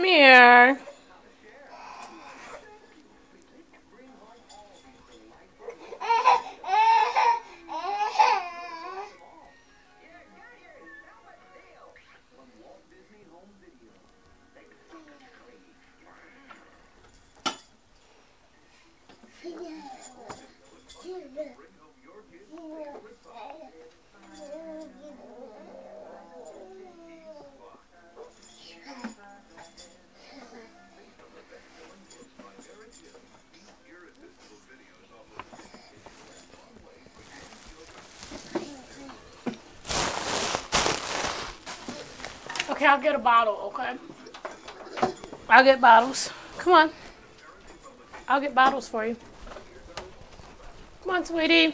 here. Okay, I'll get a bottle, okay? I'll get bottles. Come on. I'll get bottles for you. Come on, sweetie.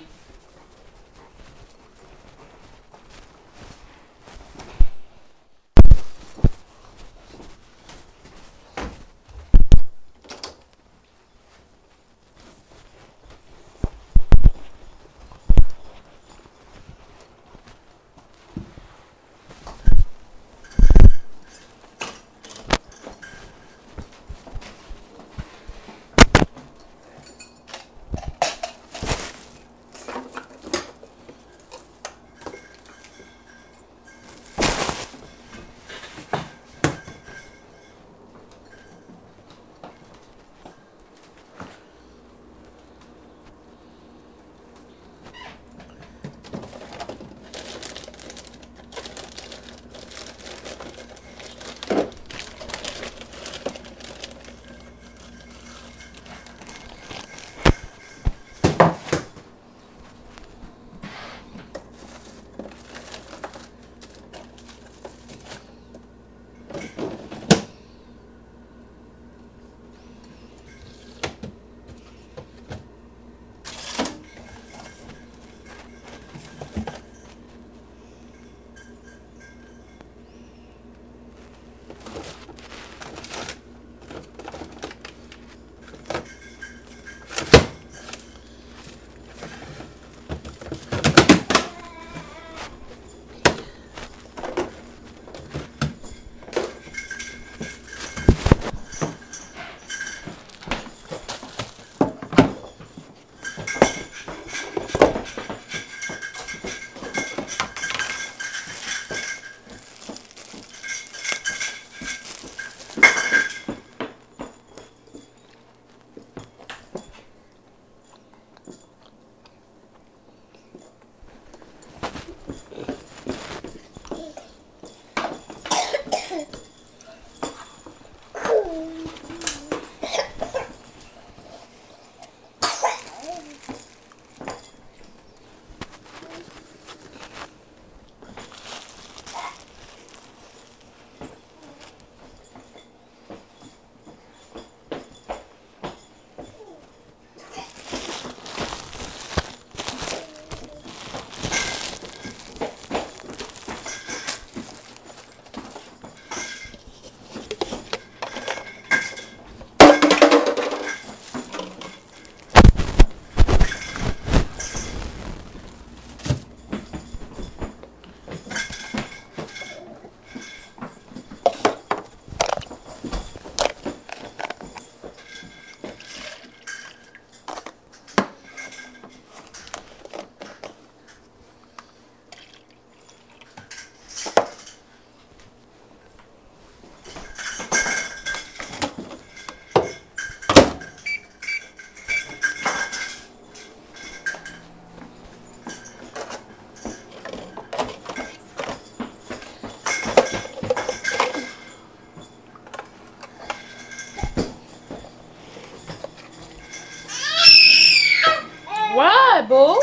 What, boo?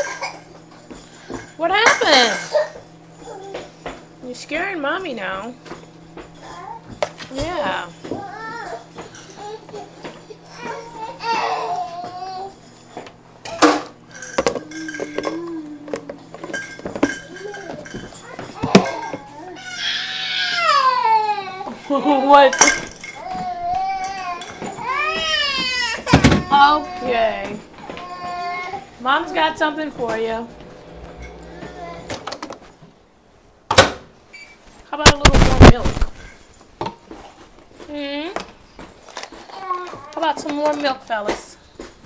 What happened? You're scaring mommy now. Yeah. What? Okay. Mom's got something for you. How about a little more milk? Hmm? about some more milk, fellas?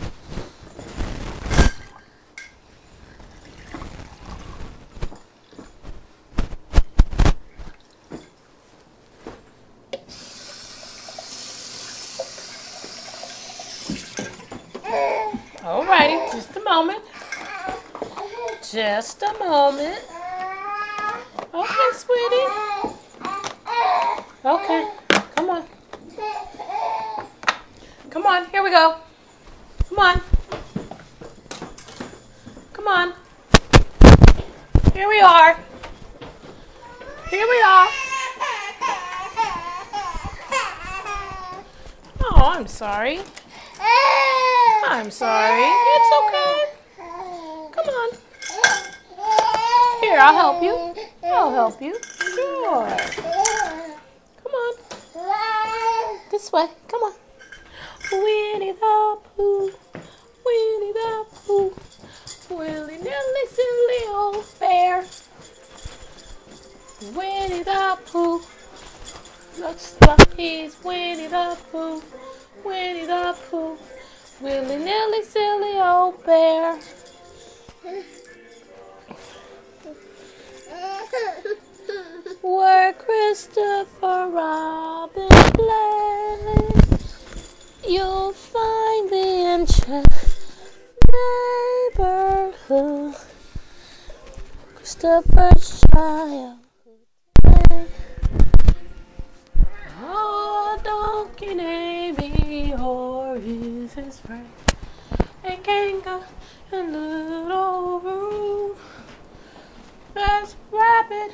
Alrighty, just a moment. Just a moment. Okay, sweetie. Okay, come on. Come on, here we go. Come on. Come on. Here we are. Here we are. Oh, I'm sorry. I'm sorry. It's okay. Come on. Here, I'll help you. I'll help you. Sure. Come on. This way. Come on. Winnie the Pooh. Winnie the Pooh. Willy nilly silly old bear. Winnie the Pooh. Looks like he's Winnie the Pooh. Winnie the Pooh. Willy nilly silly old bear. Where Christopher Robin plays, you'll find the enchanted neighborhood. Christopher's childhood day. Oh, Donkey Amy or is his friend. A Kanga and little Roo. There's Rabbit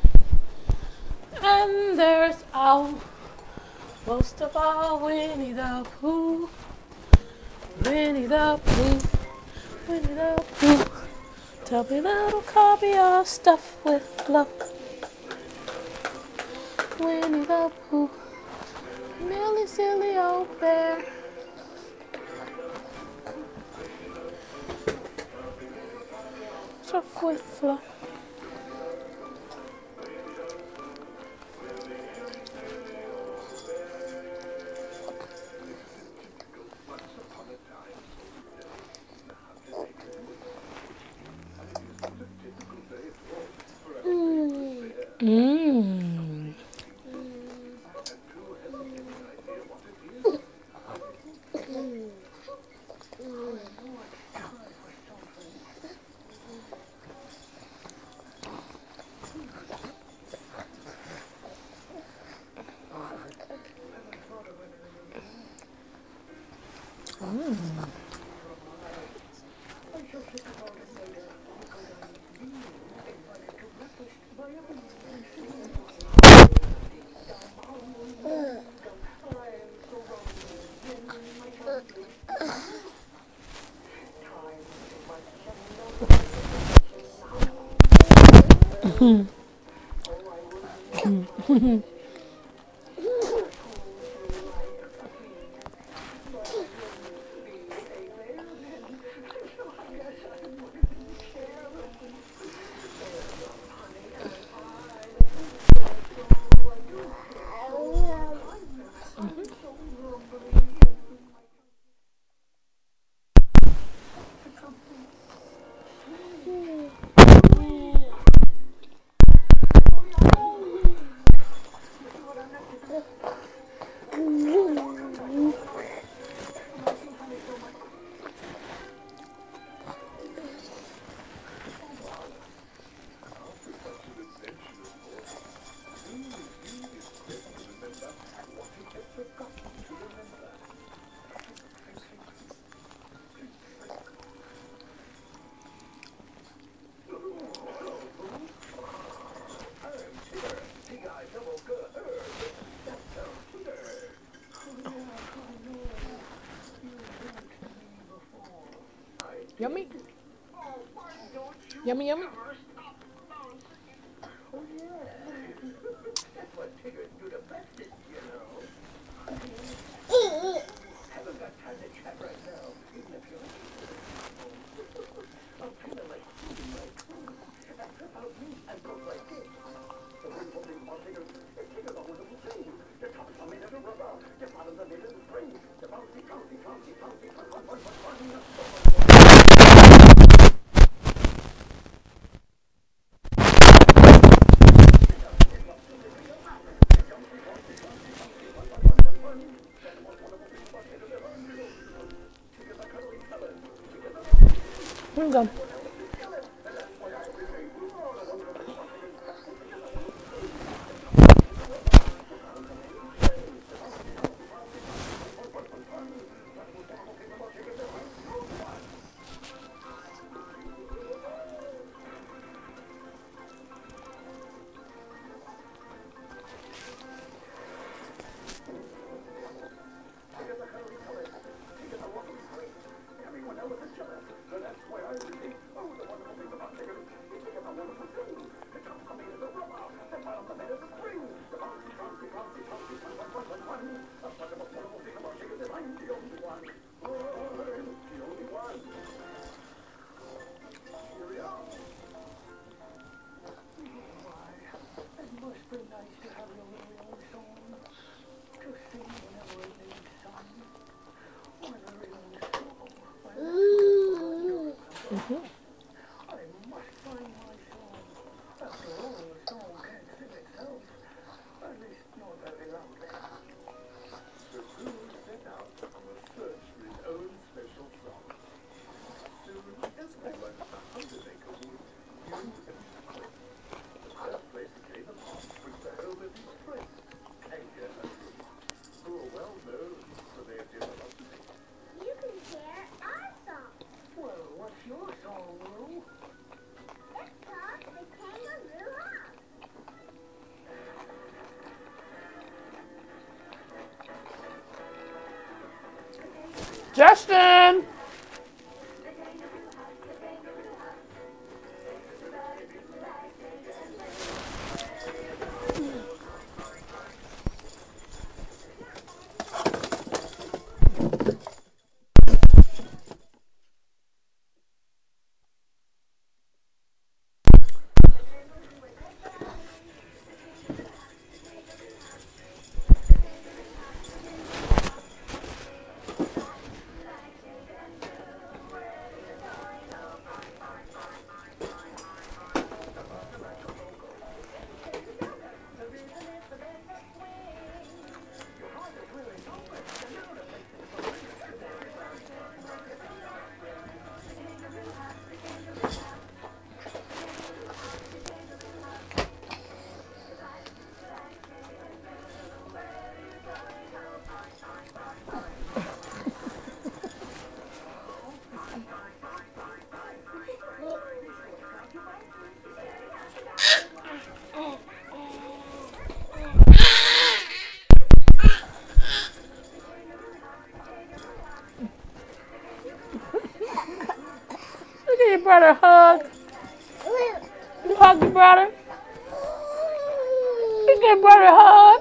and there's Owl. Most of all, Winnie the Pooh. Winnie the Pooh. Winnie the Pooh. Tubby little cubby all stuffed with love. Winnie the Pooh. Millie silly old bear. Stuffed with fluff. Mmm. Yummy. Yummy, yummy. Here we go. Justin! Look at your brother hug. You hug your brother. Look at your brother hug.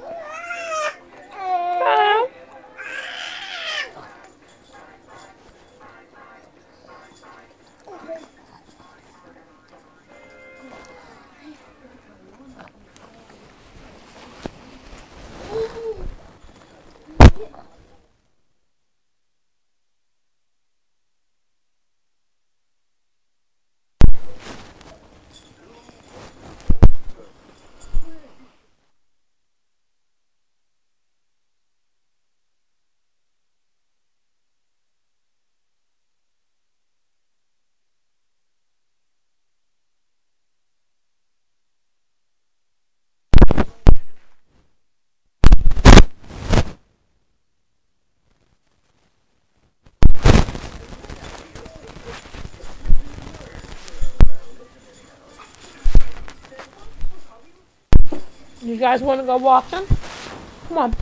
You guys want to go walking? Come on.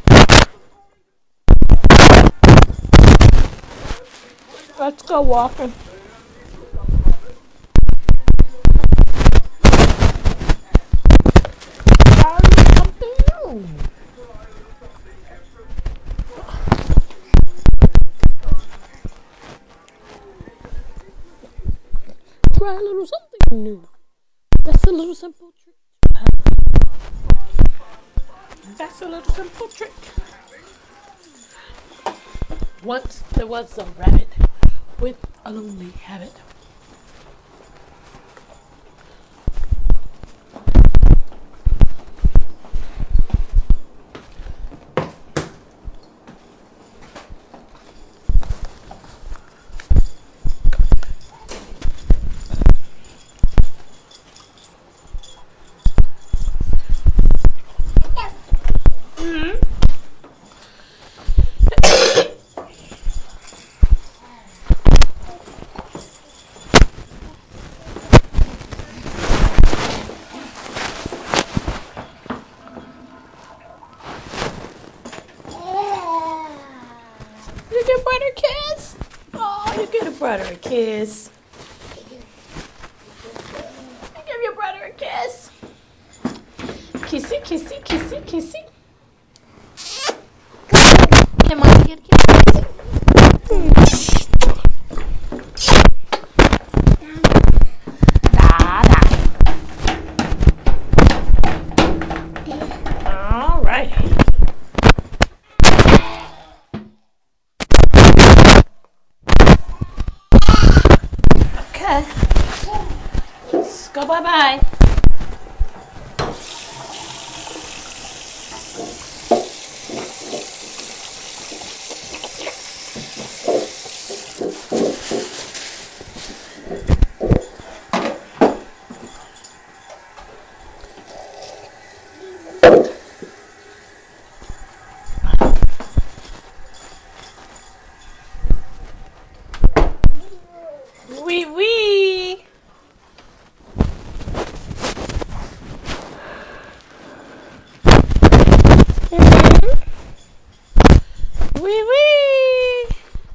Let's go walking. Try something new. Try a little something new. That's a little simple trick. That's a little simple trick. Once there was a rabbit with a lonely habit. brother a kiss? Oh, you give your brother a kiss. Give your brother a kiss. Kissy, kissy, kissy, kissy. Can Mommy get a kiss? Da, da. All right. Okay. Let's go bye-bye. Wee wee. Wee wee.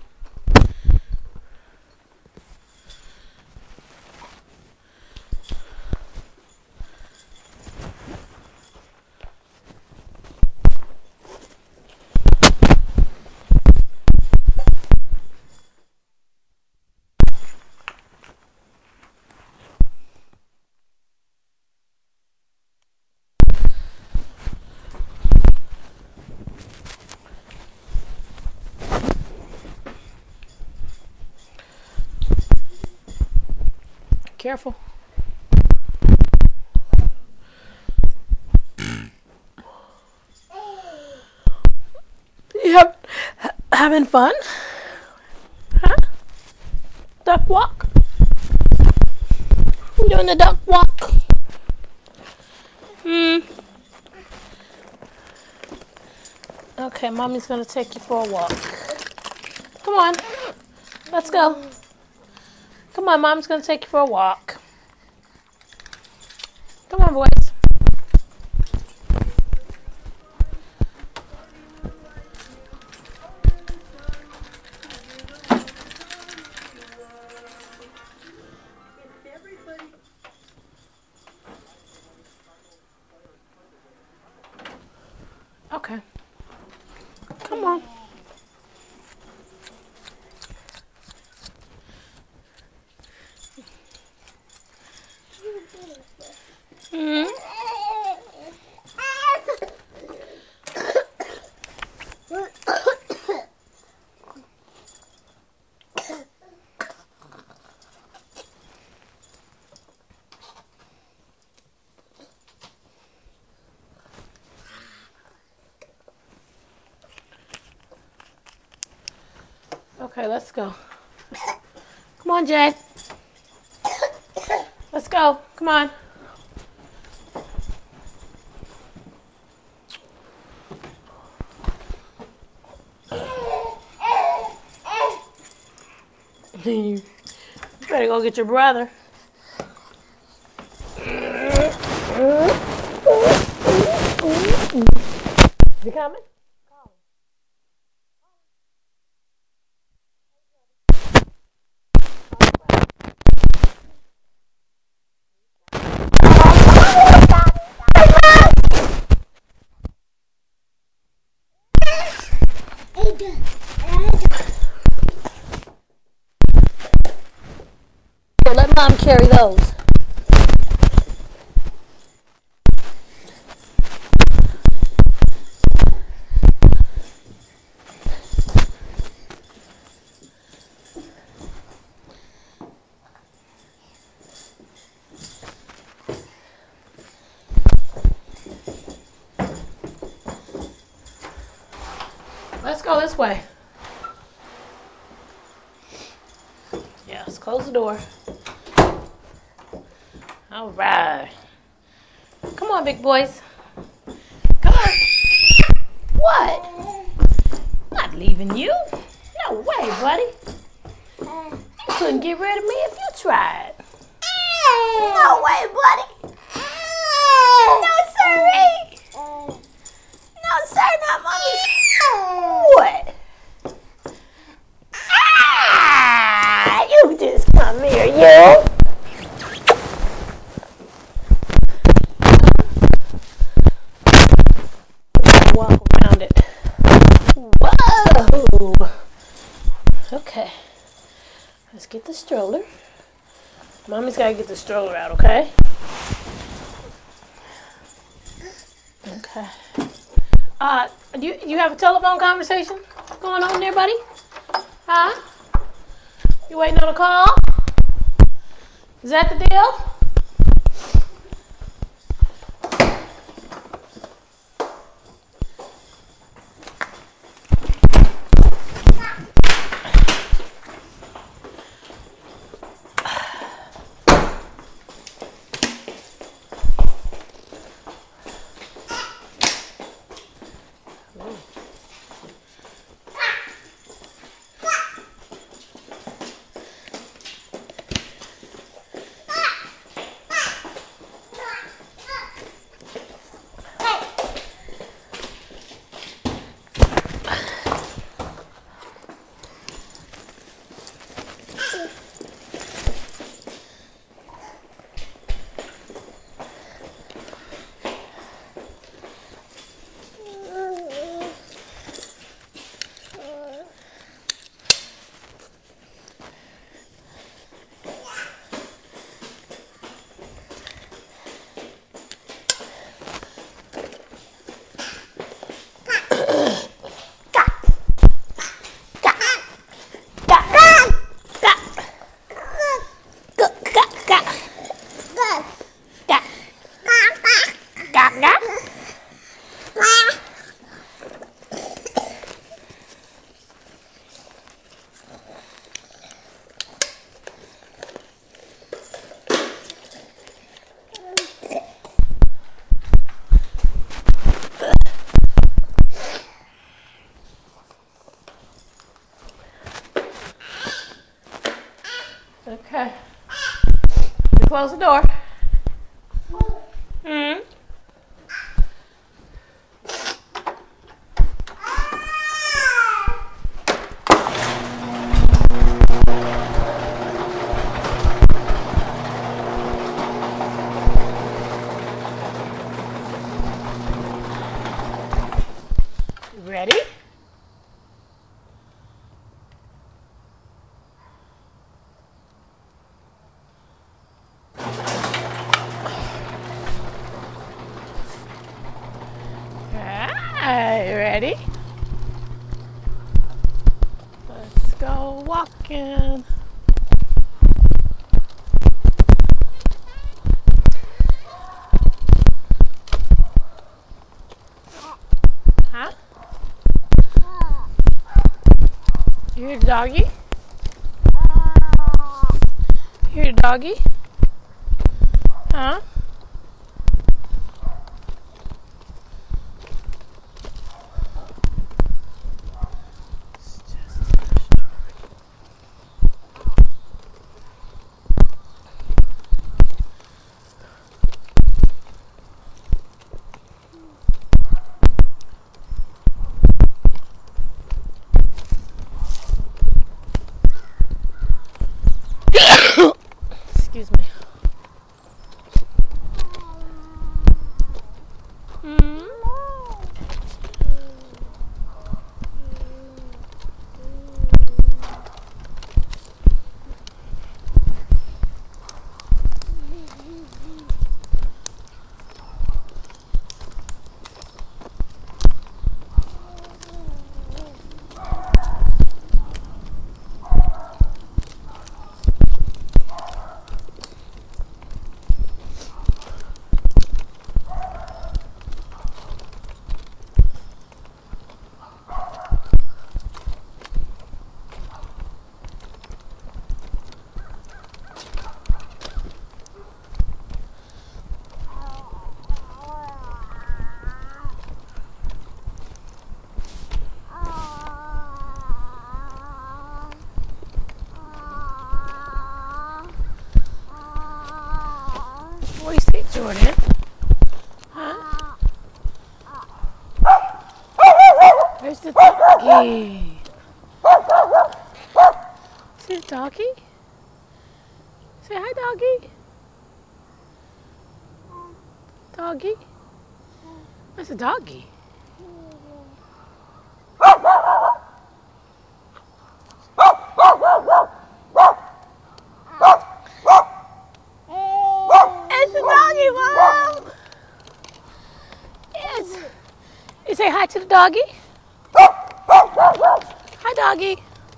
Careful. You having fun? Huh? Duck walk? You doing the duck walk? Okay, Mommy's gonna take you for a walk. Come on. Let's go. Come on, Mom's gonna take you for a walk. Come on, boys. Okay. Come on. Okay, let's go. Come on, Jay. Let's go. Come on. You better go get your brother. Is he coming? Here, let Mom carry those. Let's go this way. Yeah, let's close the door. All right. Come on, big boys. Come on. What? I'm not leaving you. No way, buddy. You couldn't get rid of me if you tried. No way, buddy. No, sirree. No, sir, not mommy. What? Mommy's gotta get the stroller out, okay? Okay. You have a telephone conversation going on there, buddy? Huh? You waiting on a call? Is that the deal? Okay. Close the door. Ready? Alright, ready? Let's go walking. Huh? You hear the doggy? You hear the doggy? Huh? Excuse me. What do you say, Jordan? Huh? Where's the doggy? See the doggy? Say hi, doggy. Doggy? That's a doggy. say hi to the doggy? Hi, doggy.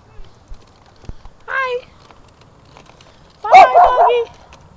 Hi. Bye-bye, doggy.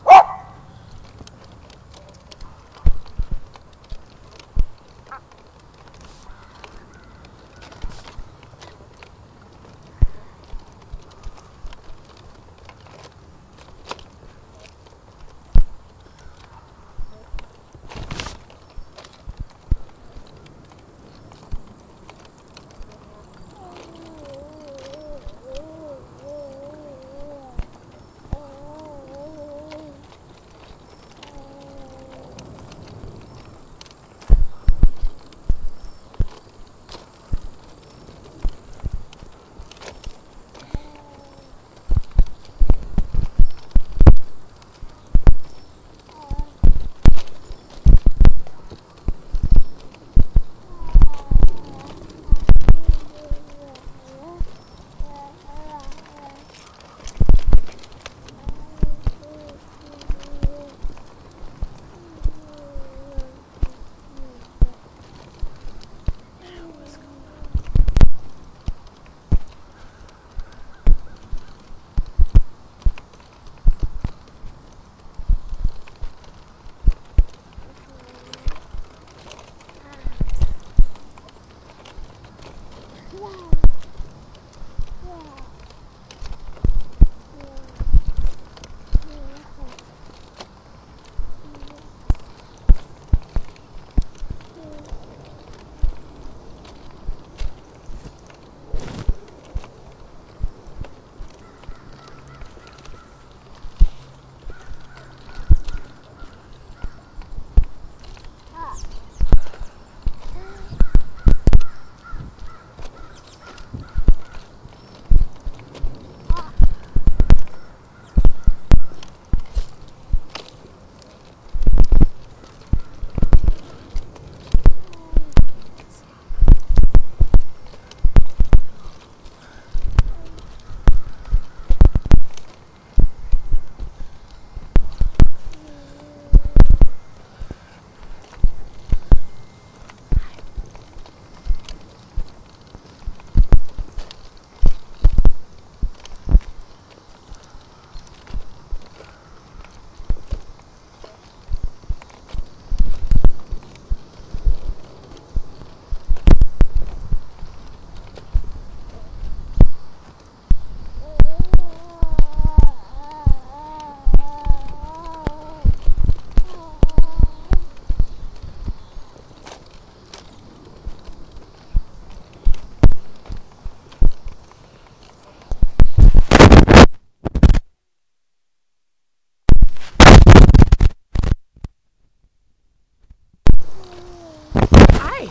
Hi.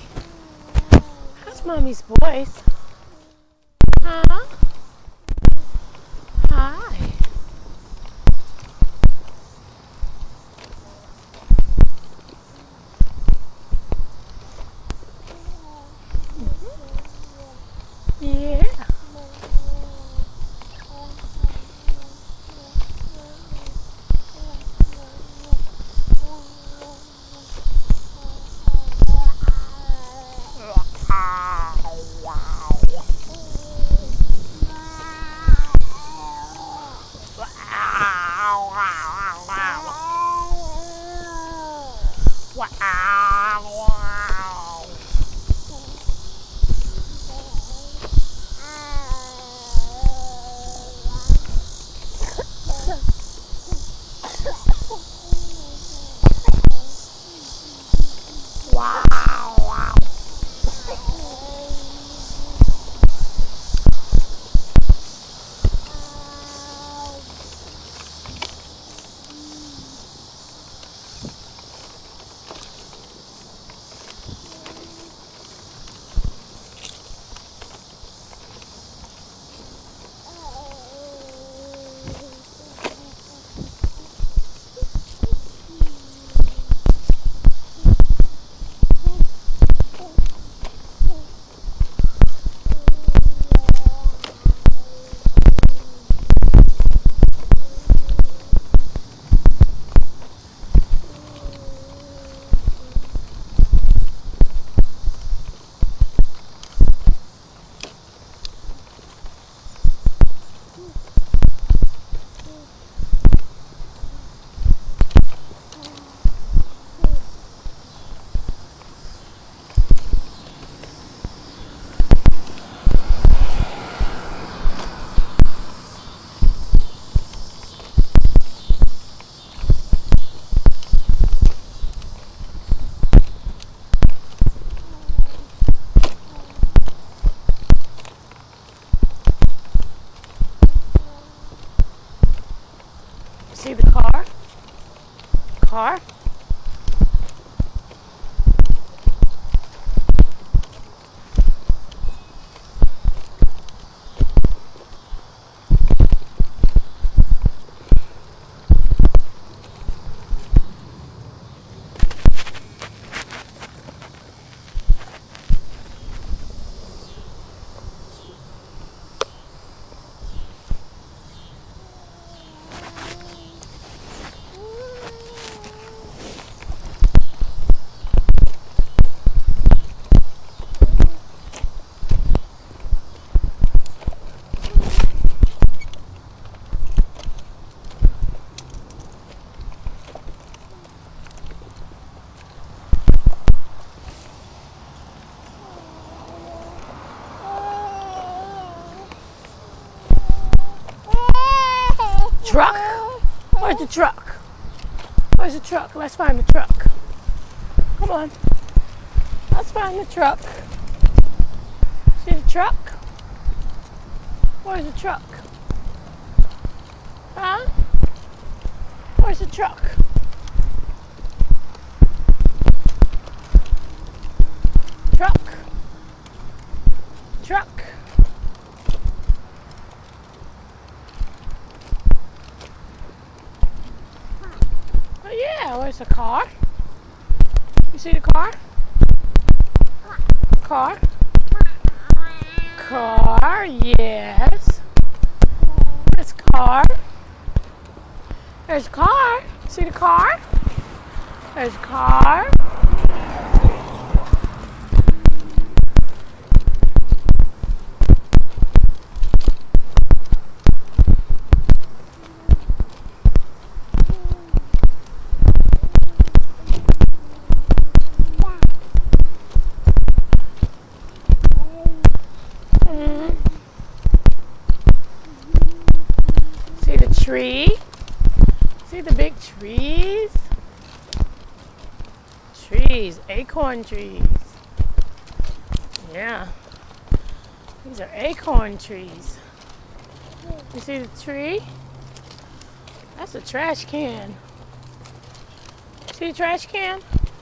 How's Mommy's voice? Huh? Hi. Yeah. car. Truck? Where's the truck? Where's the truck? Let's find the truck. Come on. Let's find the truck. See the truck? Where's the truck? Huh? Where's the truck? Truck. Truck. Oh yeah, where's the car? You see the car? Car? Car, yes. There's car. There's car. See the car? There's car. See the tree? See the big trees? Trees, acorn trees. Yeah. These are acorn trees. You see the tree? That's a trash can. See the trash can?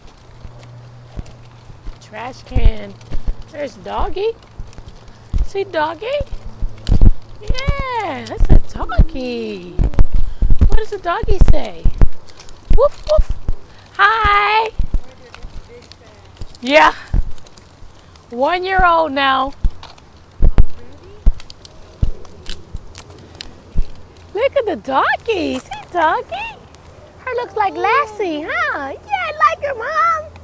Trash can. There's doggy. See doggy? Yeah, that's a doggy. What does the doggy say? Woof woof. Hi. Yeah. 1 year old now. Look at the doggy. See doggy? Her looks like Lassie, huh? Yeah, I like her, Mom.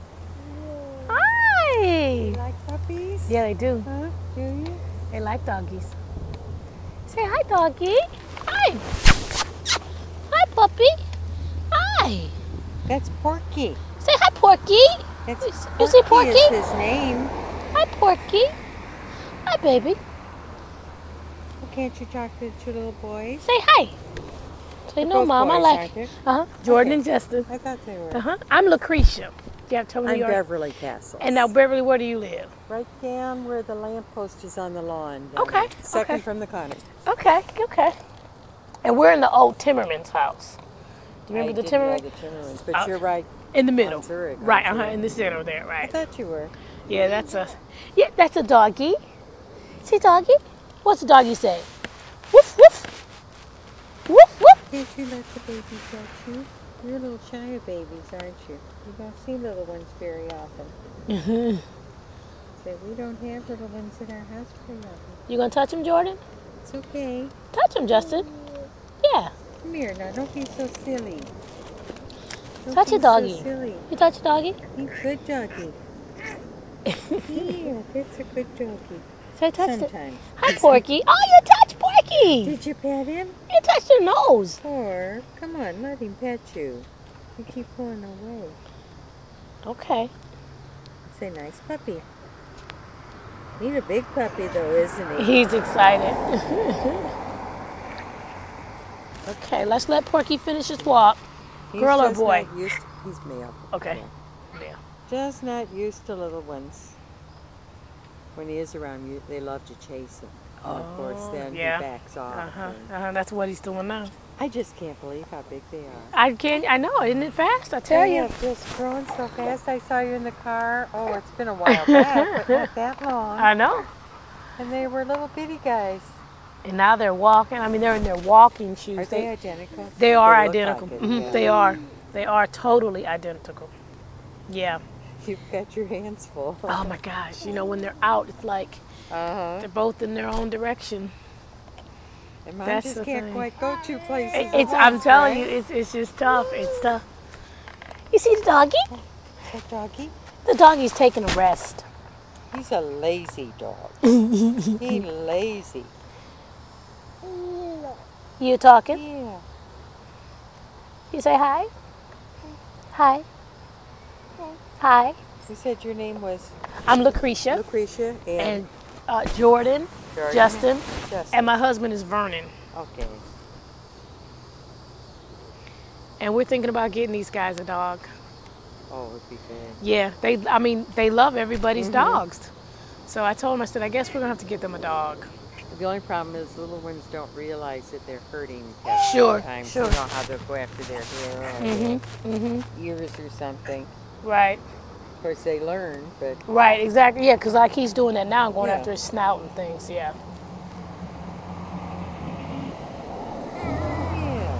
Hi. You like puppies? Yeah, they do. Huh? Do you? They like doggies. Say hi, doggy. Hi. Hi, puppy. Hi. That's Porky. Say hi, Porky. That's You see Porky? is his name. Hi, Porky. Hi, baby. Well, can't you talk to the two little boys? Say hi. Say no, Both Mom. I boys, like aren't they? Jordan Okay. and Justin. I thought they were. I'm Lucretia. You have to tell me I'm your... Beverly Castle. And now, Beverly, where do you live? Right down where the lamppost is on the lawn. Okay, Second okay. from the corner. Okay. And we're in the old Timmerman's house. Do you remember the I didn't know Timmerman? the Timmermans, but you're right. In the middle. On Zurich, Right, on Zurich. in the center there, I right. thought you were. Yeah, that's a doggy. See doggy? What's the doggy say? Woof, woof. Woof, woof. Can't you let the babies touch you? You're a little shy of babies, aren't you? You don't see little ones very often. So we don't have little ones in our house very often. You gonna touch him, Jordan? It's okay. Touch him, Justin. Yeah. Come here now, don't be so silly. Don't Touch be a doggy. So silly. You touch a doggy? You good doggy. Yeah, that's a good doggy. Say touch it. Sometimes. Hi, Porky. Oh, you touched Porky. Did you pet him? You touched your nose. Or, come on, let him pet you. You keep pulling away. Okay. It's a nice puppy. He's a big puppy though, isn't he? He's excited. Okay, let's let Porky finish his walk. Girl or just boy? not used he's male. Okay. Male. Yeah. Just not used to little ones. When he is around you, they love to chase him. And of course, then yeah. he backs off. and- That's what he's doing now. I just can't believe how big they are. I can't. I know, isn't it fast? I tell They you. have just grown so fast. I saw you in the car. Oh, it's been a while back, but not that long. I know. And they were little bitty guys. And now they're walking. I mean, they're in their walking shoes. Are they identical? They are They look identical. like it, Mhm, yeah. They are. They are totally identical. Yeah. You've got your hands full. Oh my gosh. You know, when they're out, it's like Uh-huh. they're both in their own direction. And mom That's just the can't thing. quite go two places at It's. I'm once, telling right? you, it's just tough. It's tough. You see the doggy? Is that doggy? The doggy's taking a rest. He's a lazy dog. He's lazy. You talking? Yeah. You say hi? Hi. Hi. You said your name was I'm Lucretia. Lucretia And Jordan, Jordan. Justin, Justin. and my husband is Vernon. Okay. And we're thinking about getting these guys a dog. Oh, it would be good. Yeah, they love everybody's Mhm. dogs. So I told them, I said, I guess we're gonna have to get them a dog. The only problem is little ones don't realize that they're hurting pets Sure, sometimes. sure. You know how they'll go after their hair or their ears or something. Right, Of course, they learn, but right, exactly. Yeah, because like he's doing that now, going Yeah. after his snout and things. Yeah. yeah.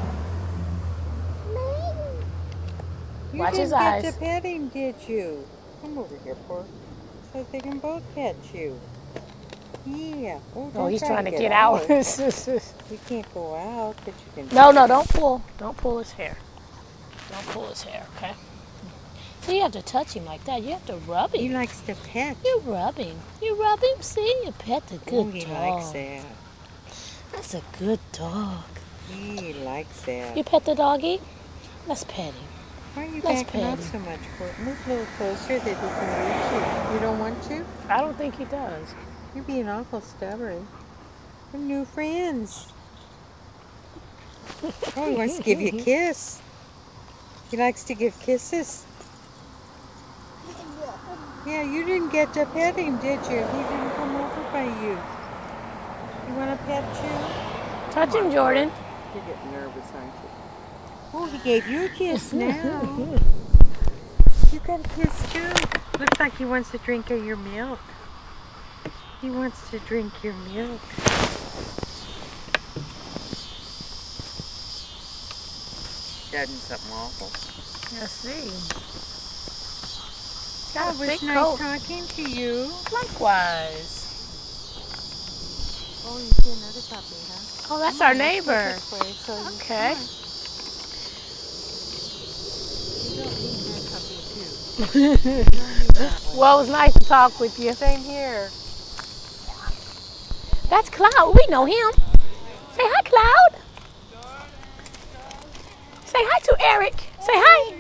You Watch his didn't get eyes. to pet him, did you? Come over here, poor. So they can both pet you. Yeah. Oh, Oh, don't he's try trying to get out. You can't go out, but you can. No, don't pull. Don't pull his hair. Don't pull his hair, okay? So you have to touch him like that. You have to rub He him. likes to pet. You rub him. You rub him. See, you pet the good Oh, he dog. likes that. That's a good dog. He likes that. You pet the doggy? Let's pet him. Why are you Let's backing pet up him. so much, Court? Move a little closer that he can reach you. You don't want to? I don't think he does. You're being awful stubborn. We're new friends. Oh, he wants to give you a kiss. He likes to give kisses. Yeah, you didn't get to pet him, did you? He didn't come over by you. You want to pet you? Touch him, Jordan. You're getting nervous, aren't you? Oh, he gave you a kiss now. You got a kiss too. Looks like he wants to drink of your milk. He wants to drink your milk. Done something awful. I see. It Got a was thick nice coat. talking to you. Likewise. Oh, you see another puppy, huh? Oh, that's Come our on, let's go neighbor. this way so you- Okay. come on. You don't need that puppy too. You don't need that one. Well, it was nice to talk with you. Same here. That's Cloud. We know him. Say hi, Cloud. Say hi to Eric. Say hi.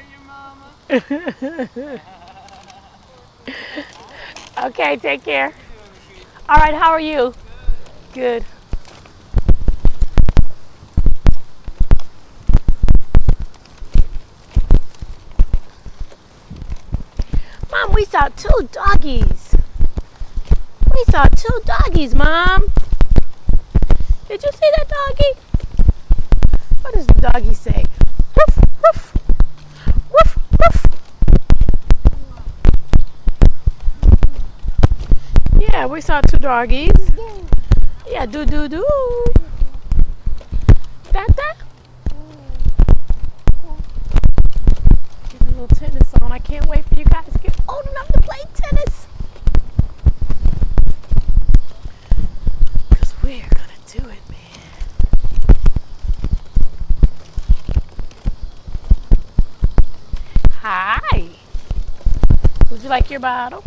Okay, take care. All right, how are you? Good. Mom, we saw two doggies. We saw two doggies, Mom. Did you see that doggy? What does the doggy say? Woof, woof. Woof, woof. Yeah, we saw two doggies. Yeah, do, do, do. Da, da. Get a little tennis on. I can't wait for you guys to get old enough to play tennis. Because we're going to do it, man. Hi. Would you like your bottle?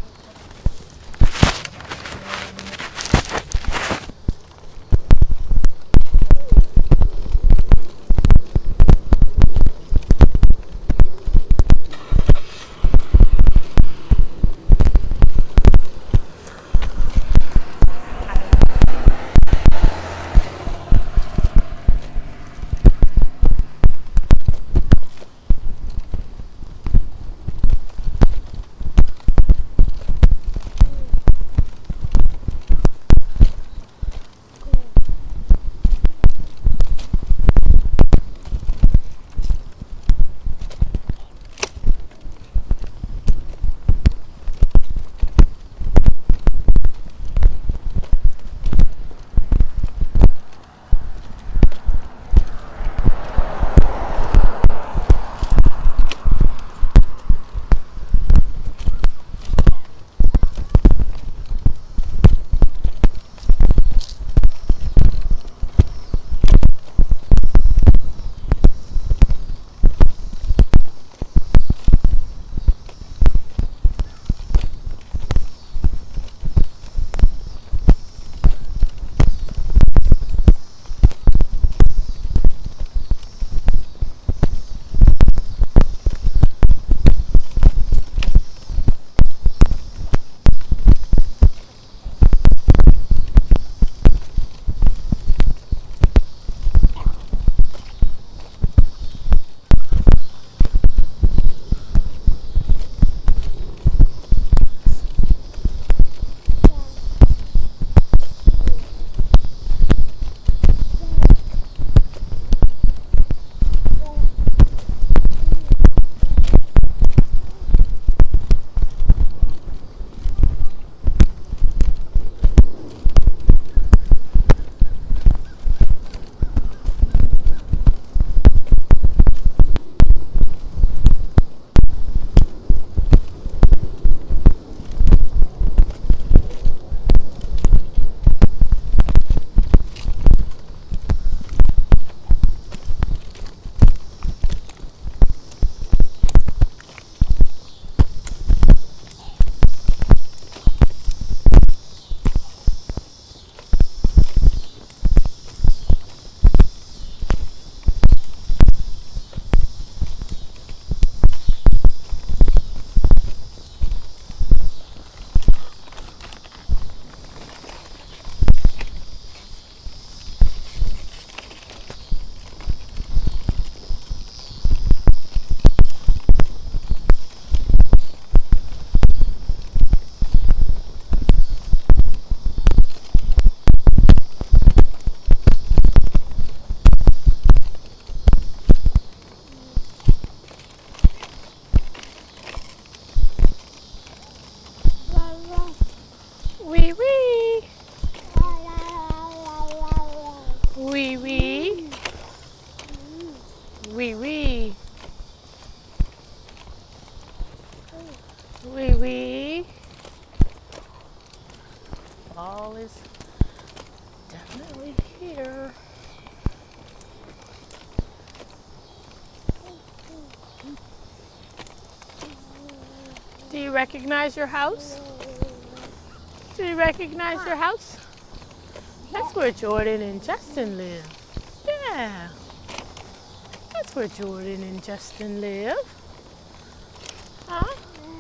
you recognize your house? Do you recognize your house? That's where Jordan and Justin live. Yeah. That's where Jordan and Justin live. Huh?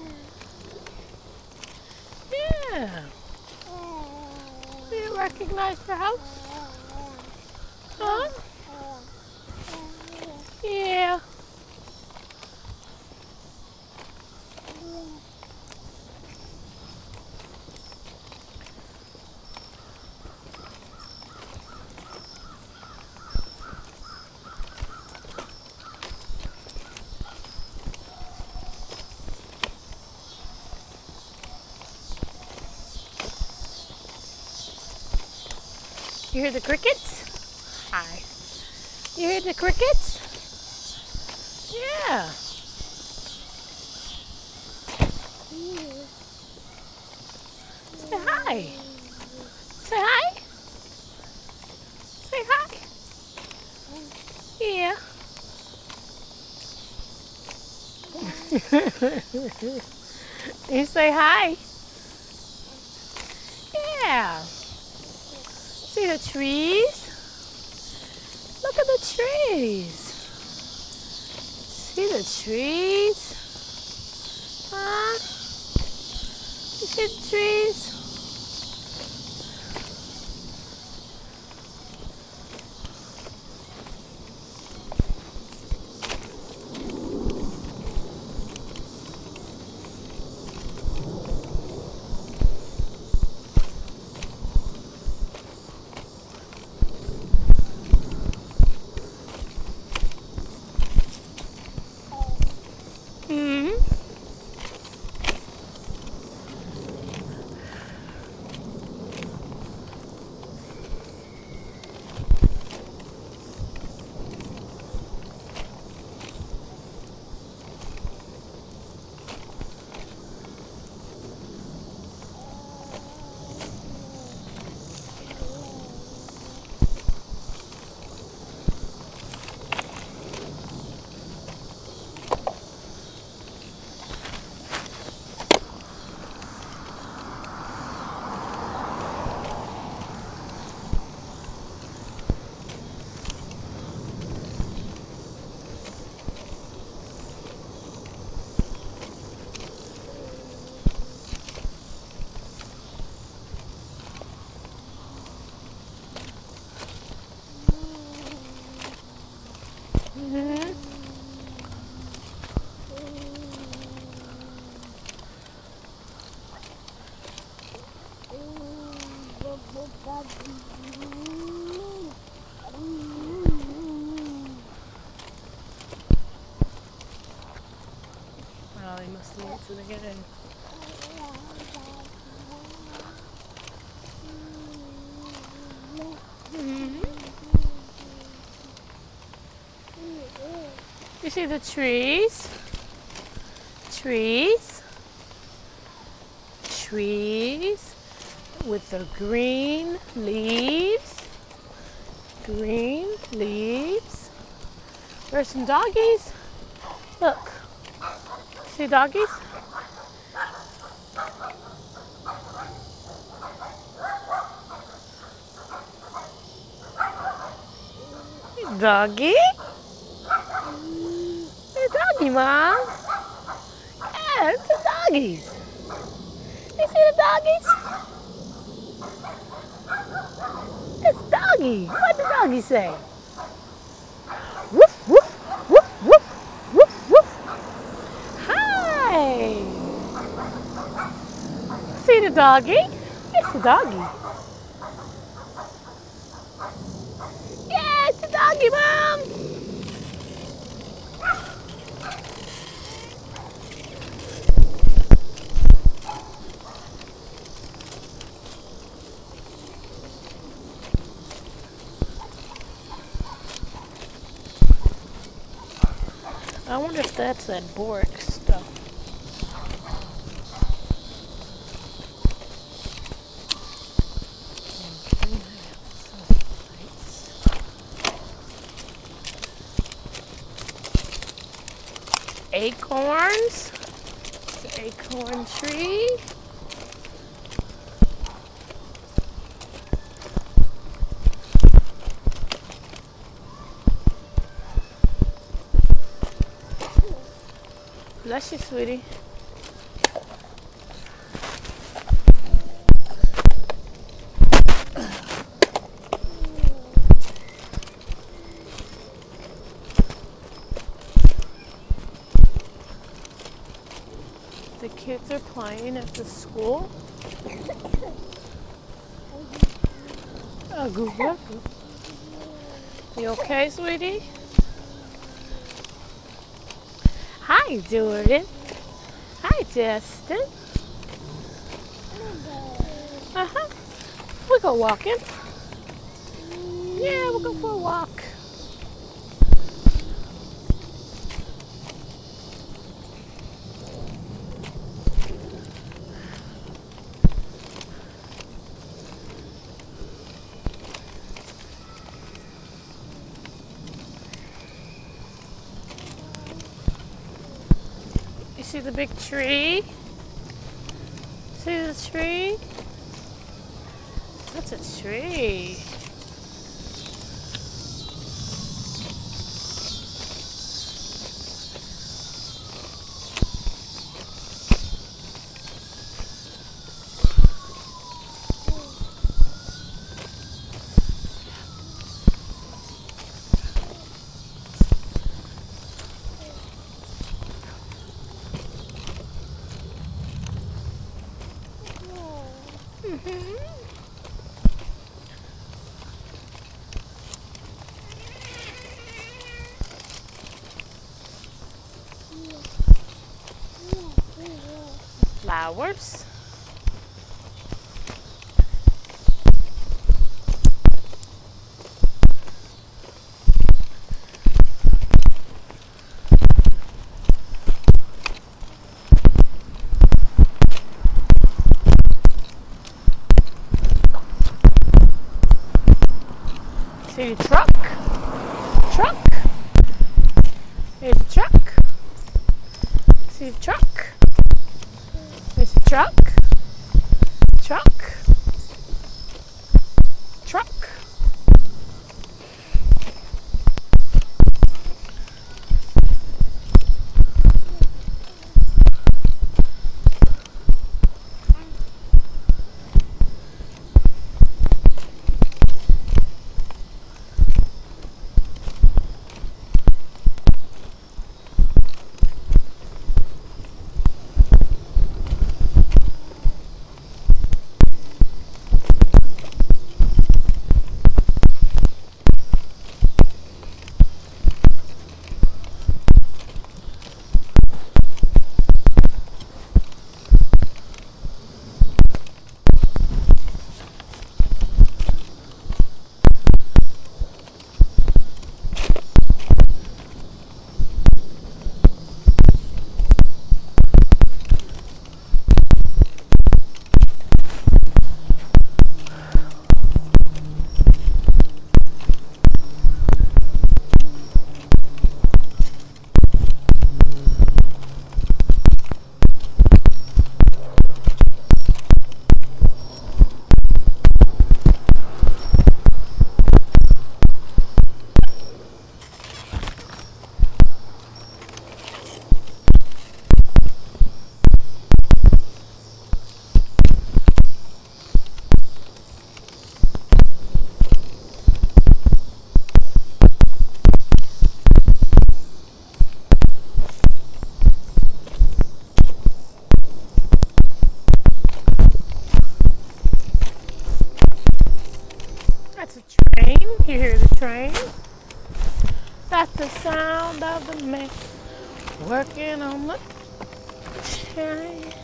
Yeah. Do you recognize your house? Huh? Yeah. You hear the crickets? Hi. You hear the crickets? Yeah. Say hi. Say hi. Say hi. Yeah. You say hi. Yeah. See the trees? Look at the trees. See the trees? Huh? You see the trees? Mm-hmm. Mm-hmm. Well, he must have went to the game. Mm-hmm. You see the trees? Trees? Trees with the green leaves. Green leaves. There's some doggies. Look. See doggies? Doggy? Hey, doggy, Mom. Yeah, it's the doggies. You see the doggies? It's doggy. What did doggy say? Woof, woof, woof, woof, woof, woof. Hi. See the doggy? It's the doggy. Yeah, it's the doggy, Mom. I wonder if that's that Boric stuff. Acorns. There's the acorn tree. Bless you, sweetie. The kids are playing at the school. Oh, good. You okay, sweetie? Hi, Jordan. Hi, Justin. Uh-huh. We go walking. Yeah, we'll go for a walk. You see the big tree? See the tree? That's a tree. Flowers. See the truck? Truck. Here's the truck. See the truck? There's the truck. Truck. Truck. That's a train. You hear the train? That's the sound of the man working on the train.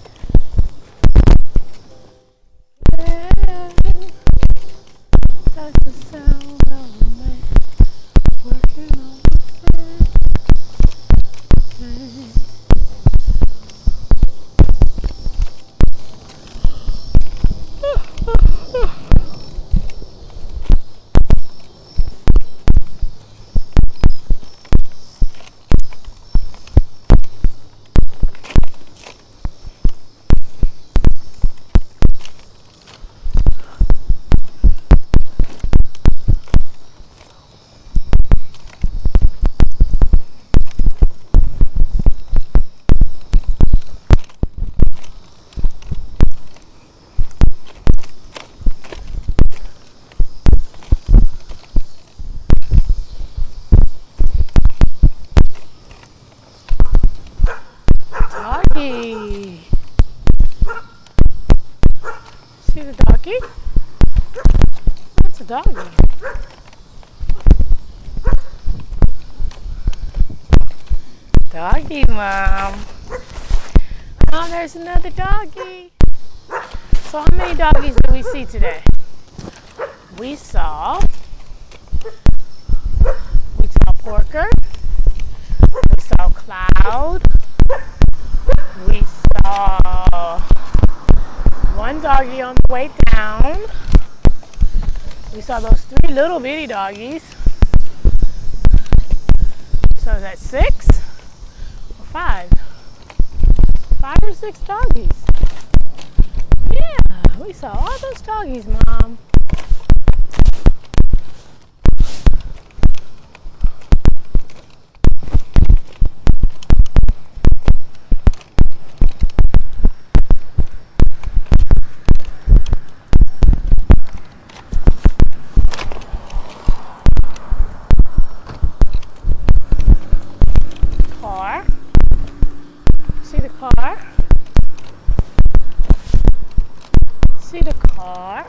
Yeah. That's the sound of the man working on the train. doggy. See the doggy? That's a doggy. Doggy, Mom. Oh, there's another doggy. So how many doggies did we see today? We saw Porker. We saw Cloud. We saw one doggy on the way down. We saw those 3 little bitty doggies. So is that 6 or 5? 5 or 6 doggies. Yeah, we saw all those doggies, Mom. Car. See the car? See the car?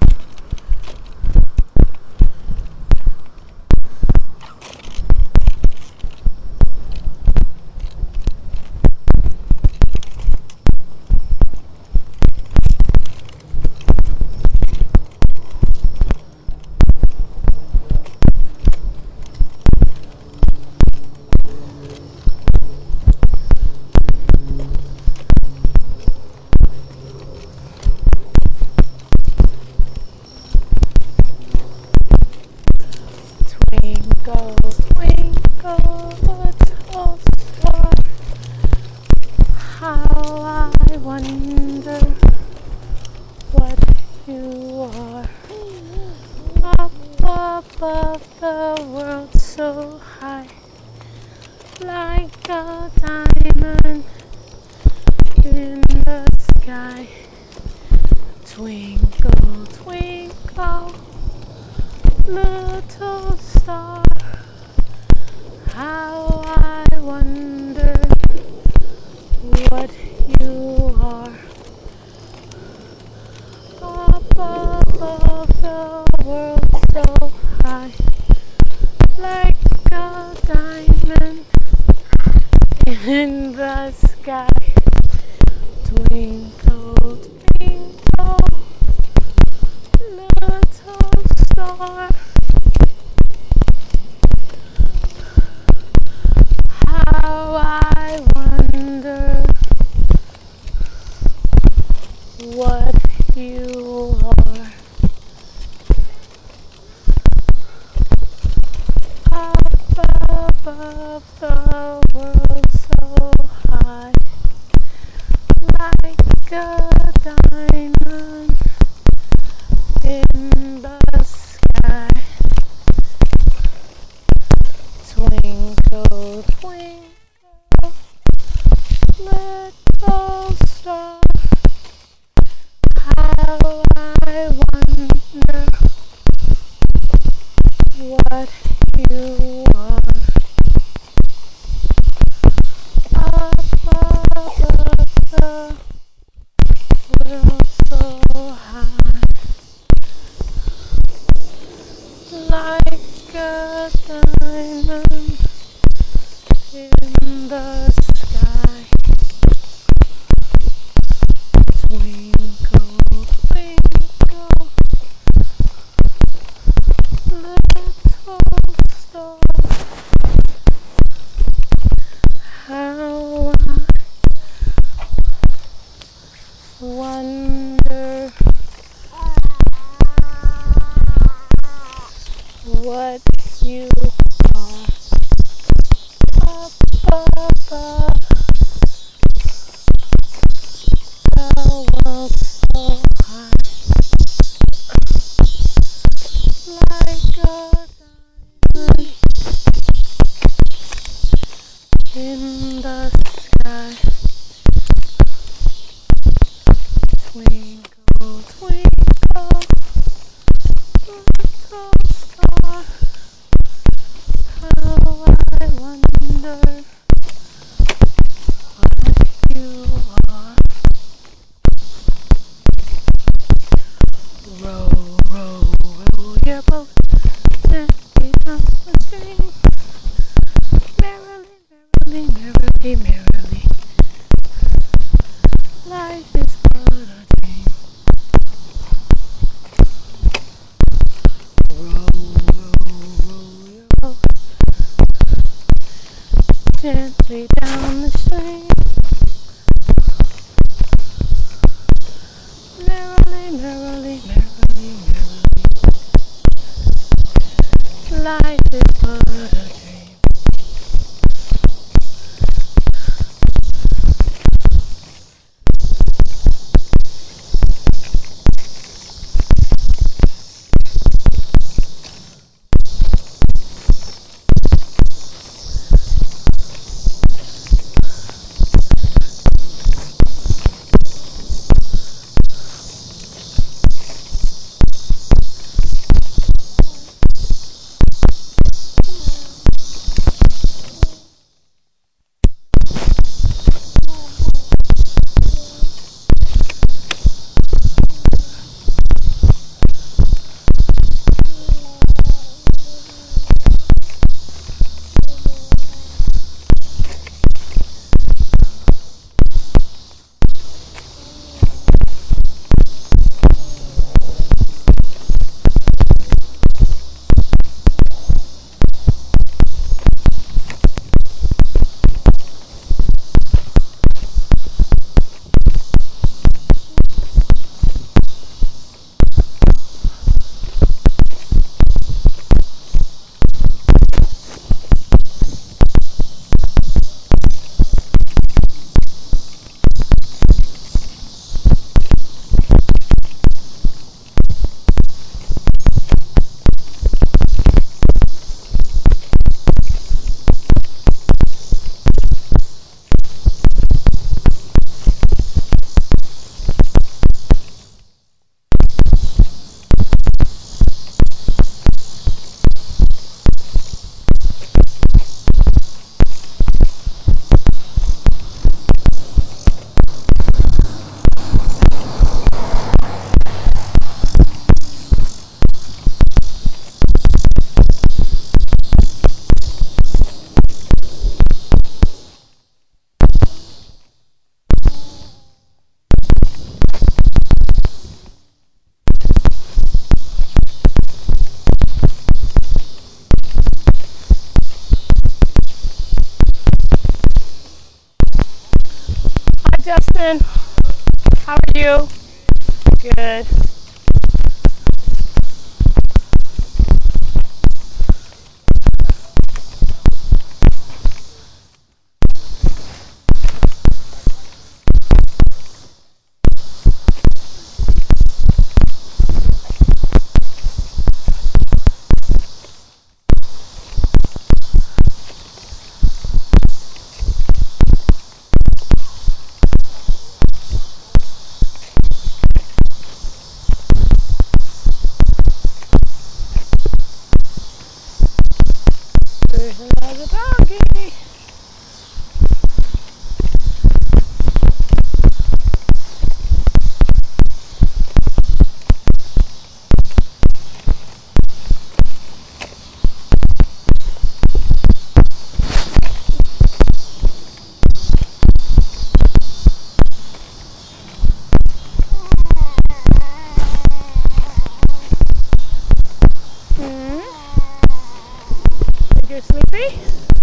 Twinkle, twinkle, little star, how I wonder what you are. Up above the world so high, like a diamond in the sky. Twinkle, twinkle, little star, how I wonder what you are. Up above the world so high, like a diamond in the sky. Twinkle, twinkle, little star, how I wonder what you are. Up above the world so high, like a diamond in the sky. Twinkle, twinkle, little star, how I wonder what you are. Up above the world so high, like a diamond in the sky. Twinkle, twinkle, little star, how I wonder what you are. Up above the world so high, like a diamond in the sky. Twinkle, twinkle, little star, how I wonder what you merrily, merrily. Life is but a dream. Row, row, row your boat gently down the stream. Merrily, merrily, merrily, merrily. Life is but a dream. Justin, how are you? Good. There's another doggy. Think you're sleepy?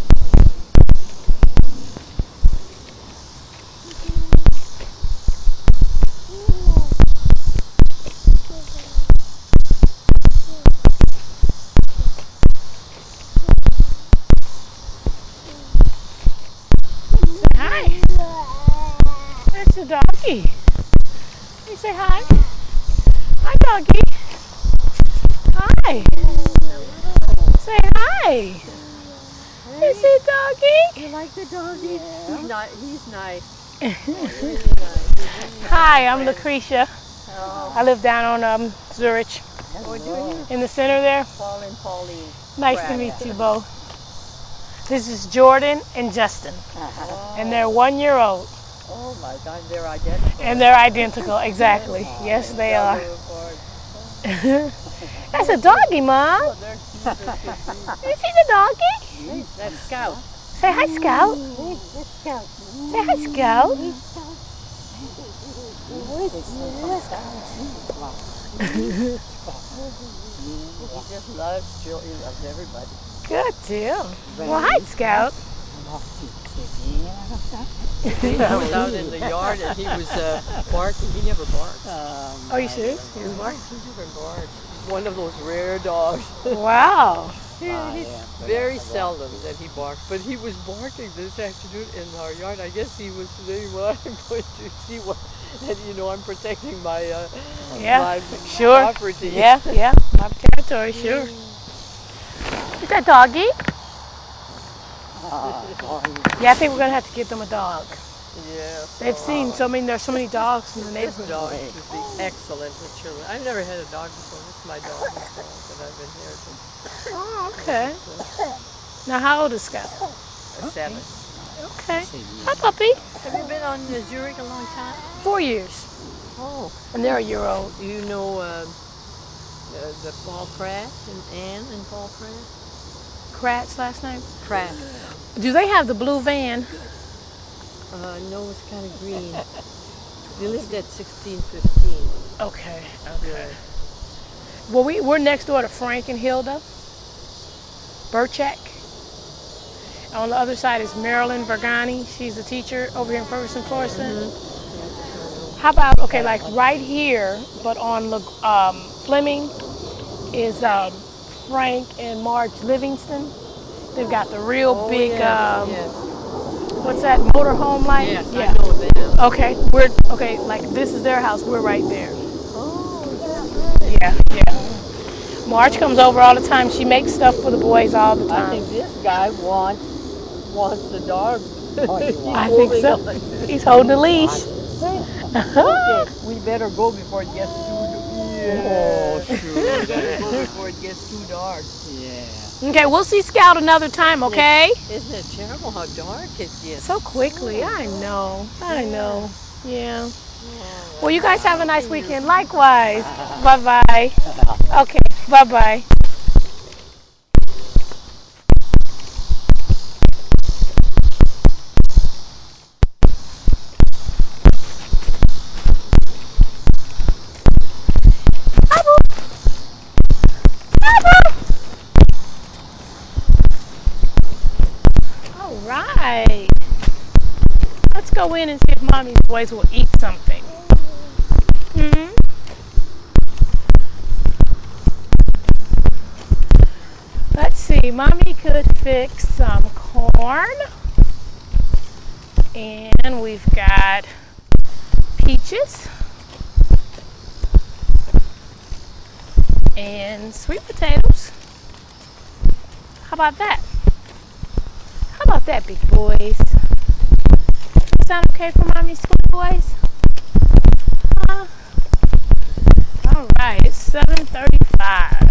Say hi. That's a doggy. You say hi. Hi, doggy. Hi. Say hi. Is he doggy? You like the doggy? Yeah. He's nice. Really hi, I'm Lucretia. Oh. I live down on Zurich. In the center there. Paul and Pauline. Nice to meet you both. This is Jordan and Justin. Oh. And they're 1 year old. Oh my God, they're identical. And they're identical, exactly. Yes, they are. That's a doggy, Mom. Oh, they're cute. You see the doggy? That's Scout. Say hi, Scout. Hey, that's Scout. Say hi, Scout. Hey, Scout. Where they He just loves Jill. He loves everybody. Good deal. Well, hi, Scout. He was out in the yard and he was barking. He never barks. Are you serious? He was barking. He never barks. He's one of those rare dogs. Wow. He's very seldom that he barks, but he was barking this afternoon in our yard. I guess he was saying, "Well, I'm going to see what." And you know, I'm protecting my my property. Yeah, my territory, sure. Is that doggy? Yeah, I think we're gonna have to get them a dog. Yeah. They've seen there's so many dogs in the This neighborhood. dog would be excellent with children. I've never had a dog before. This is my dog that I've inherited. Oh, okay. Now, how old is Scout? 7. Okay. Hi, puppy. Have you been on Zurich a long time? 4 years. Oh. And they're a year old. Do you know the Paul Pratt and Anne and Paul Pratt? Kratz last name? Pratt. Do they have the blue van? No, it's kind of green. We lived at 1615. Okay. Yeah. Well, we're next door to Frank and Hilda Burchak. On the other side is Marilyn Vergani. She's a teacher over here in Ferguson, Florissant. How about, okay, like right here, but on Fleming is Frank and Marge Livingston. They've got the real big, what's that, motorhome like? Yes, I know them. Okay, like this is their house, we're right there. Oh, yeah. Marge comes over all the time. She makes stuff for the boys all the time. I think this guy wants the dog. I think so. He's holding the leash. Okay, we better go before it gets too before it gets too dark. Yeah. Okay, we'll see Scout another time, okay? Isn't it terrible how dark it gets? So quickly, I know. Yeah. Well, you guys have a nice weekend. Likewise. Bye-bye. Okay, bye-bye. All right. Let's go in and see if Mommy's boys will eat something. Let's see, Mommy could fix some corn. And we've got peaches. And sweet potatoes. How about that? How about that, big boys? Sound okay for Mommy's sweet boys? All right, it's 7:35.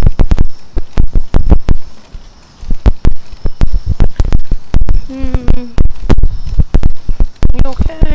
You okay?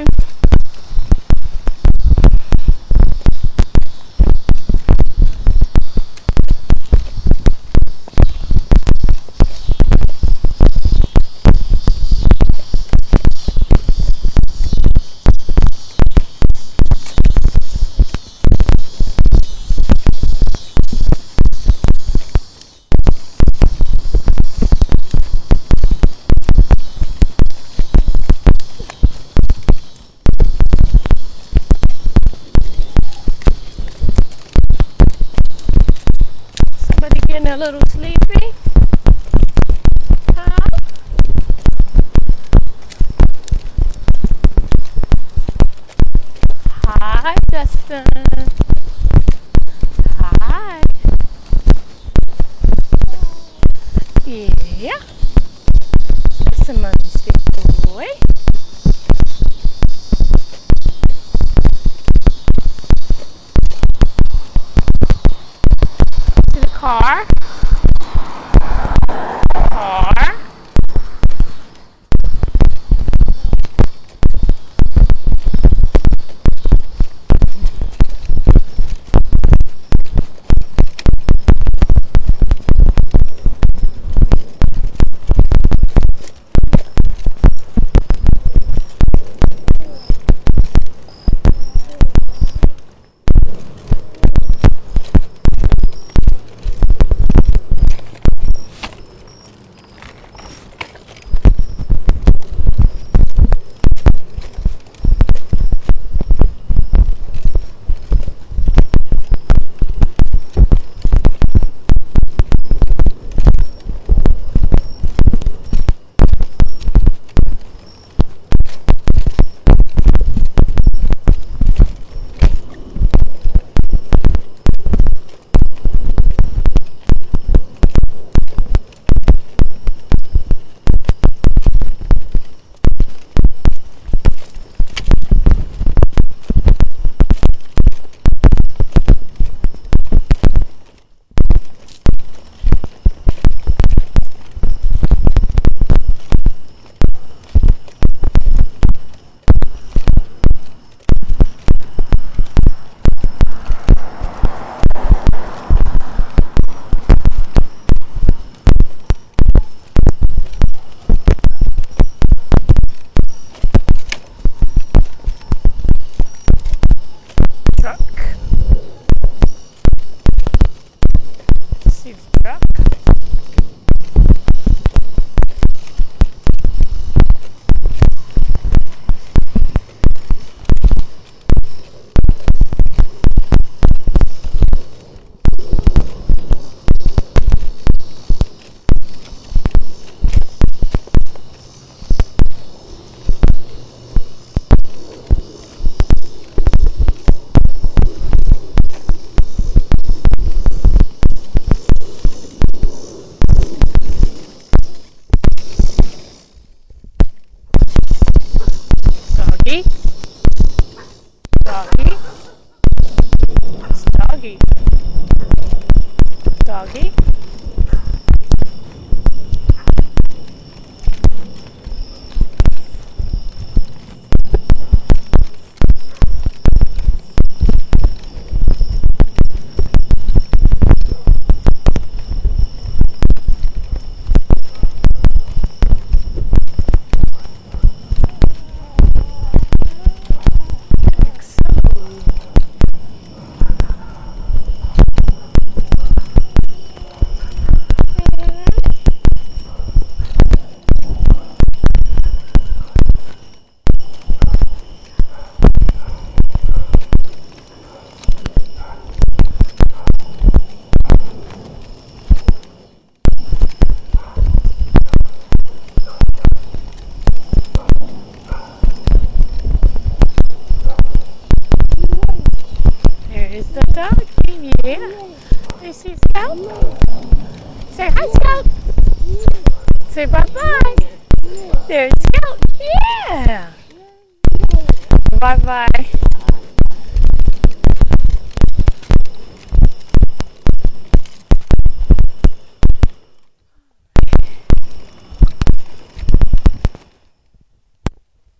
A little sleepy? Huh? Hi, Justin. Hi. Yeah. Some Mommy's big boy. To the car. Doggy. Doggy. It's doggy. Doggy. There's the doggy, yeah. This is Scout. Say hi, Scout. Say bye-bye. There's Scout, yeah. Bye-bye.